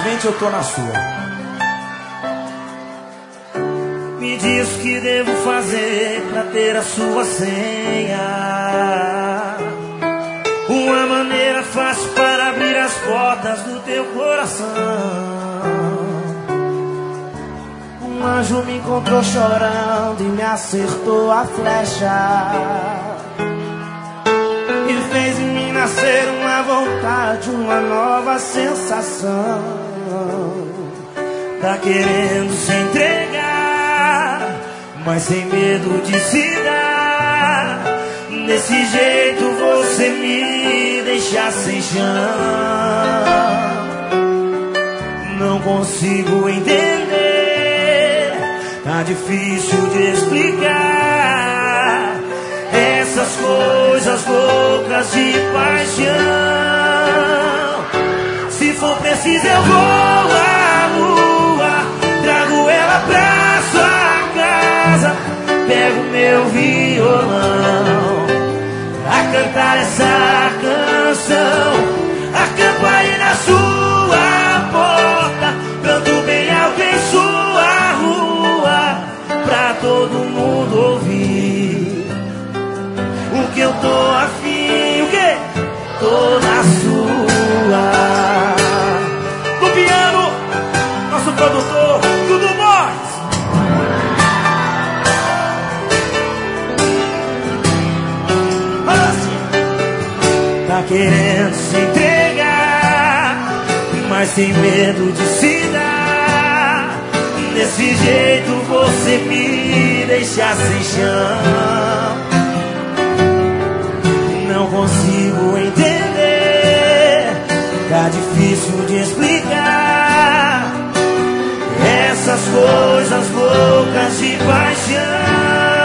infelizmente eu tô na sua. Me diz o que devo fazer pra ter a sua senha. Uma maneira fácil para abrir as portas do teu coração. Um anjo me encontrou chorando e me acertou a flecha e fez em mim nascer uma vontade, uma nova sensação. Tá querendo se entregar, mas sem medo de se dar. Desse jeito você me deixa sem chão. Não consigo entender, tá difícil de explicar essas coisas loucas de paixão. Se for preciso eu vou à lua, trago ela pra sua casa, pego meu violão a cantar essa canção, acampo aí na sua porta, canto bem alto em sua rua, pra todo mundo ouvir o que eu tô afim, o que? Tô na sua. No piano, nosso produtor, Dudu Boys. Tá querendo se entregar, mas tem medo de se dar. Desse jeito você me deixa sem chão. Não consigo entender, tá difícil de explicar essas coisas loucas de paixão.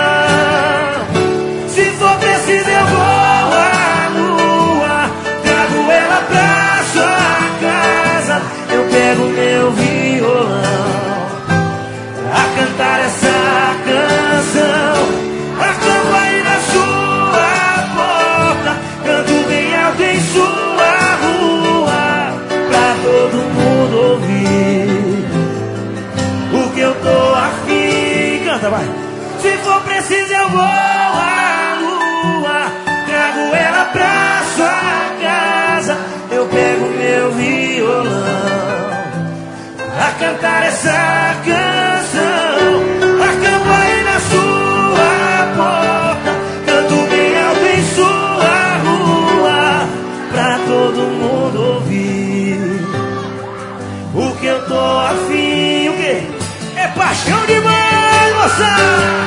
Se for preciso eu vou à lua, trago ela pra sua casa, eu pego meu violão a cantar essa canção, acampo aí na sua porta, canto bem alto em sua rua, pra todo mundo ouvir o que eu tô afim. Canta, vai. Se for preciso eu vou à lua, trago ela pra sua casa, eu pego meu violão a cantar essa canção, acampo aí na sua porta, canto bem alto em sua rua, pra todo mundo ouvir o que eu tô afim. O que? É paixão demais, moçada!